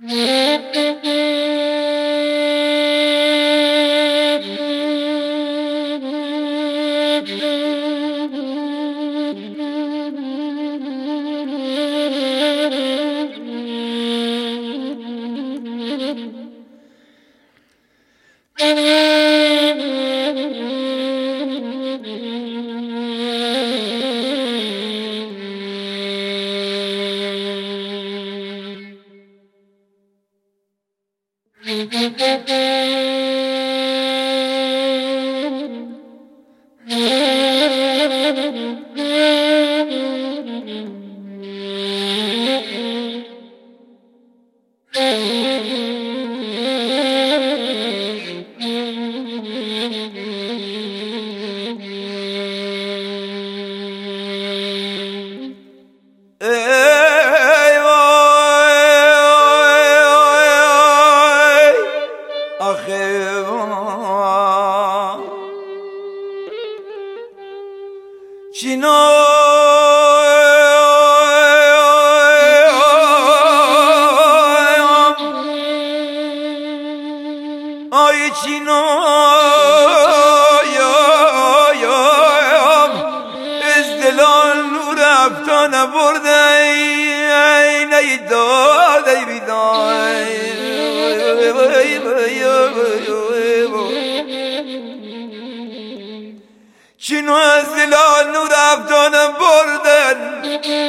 چینو از دلال نور افدانم بردن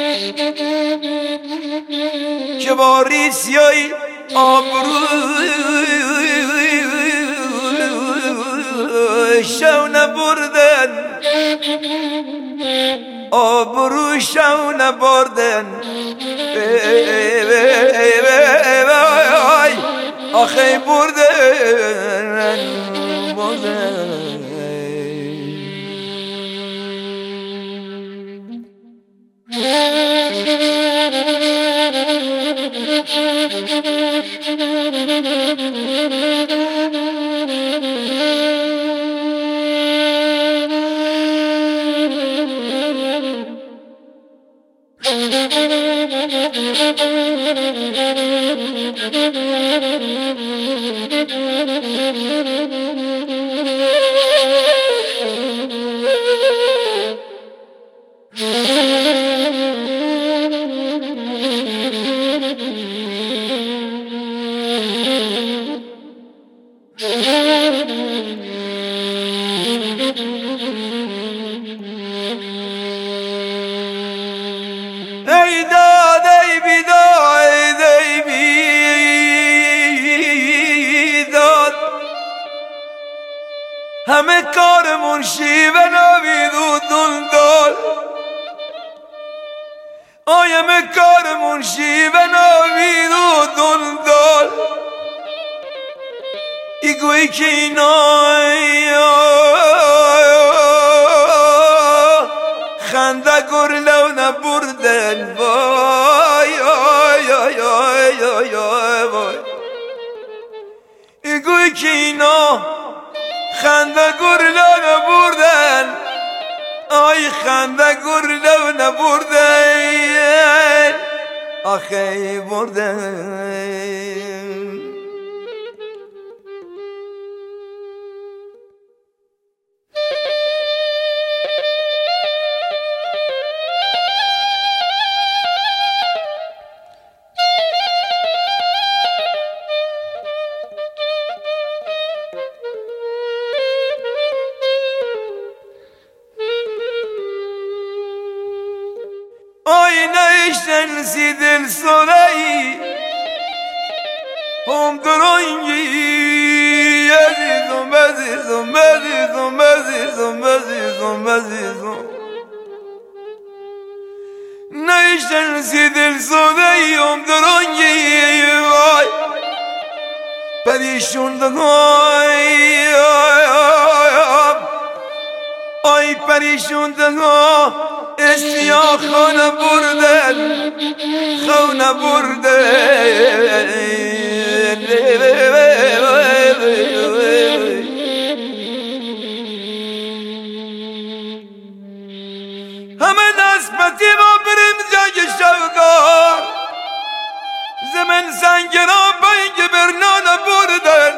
که با ریسیای آبروشو نبردن آبروشو نبردن آخی بردن ای داد ای بیداد ای بیداد همه کارمون شیوه نبید و دلدال آی همه کارمون شیوه نبید و دلدال ای گویی که اینا خنده گرلو نبردن وای آی آی آی آی آی ای گویی که اینا خنده گرلو نبردن آی خنده گرلو نبردن آخی بردن Ay neşten sidil soleyi Hom drongi Azizum azizum azizum azizum azizum azizum Neşten sidil soleyi Hom drongi Ay perişun da Ay perişun da استیا خانه بردن خانه بردن همه نسبتی ما بریم جای شوگار زمن سنگ را بنگ برنان بردن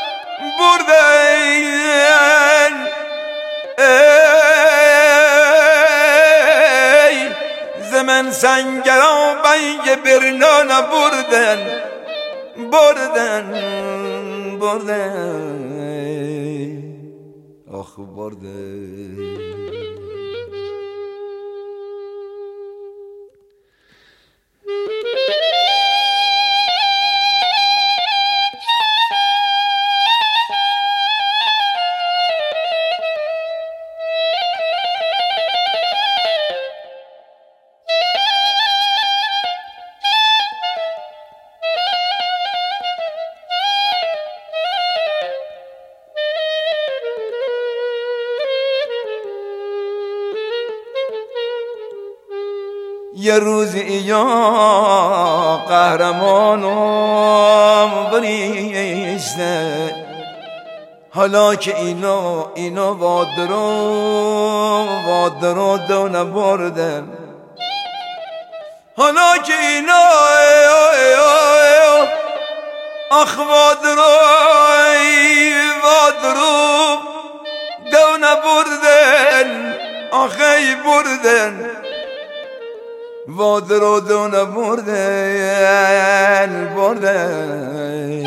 ای زمن سنگ را بنگ برنان بردن آخ بردن. یه روزی یا قهرمانم بریشته، حالا که اینا وادرو دونه بردن، حالا که اینا آخ وادرو دونه بردن، آخی بردن وادرو دونه بردن.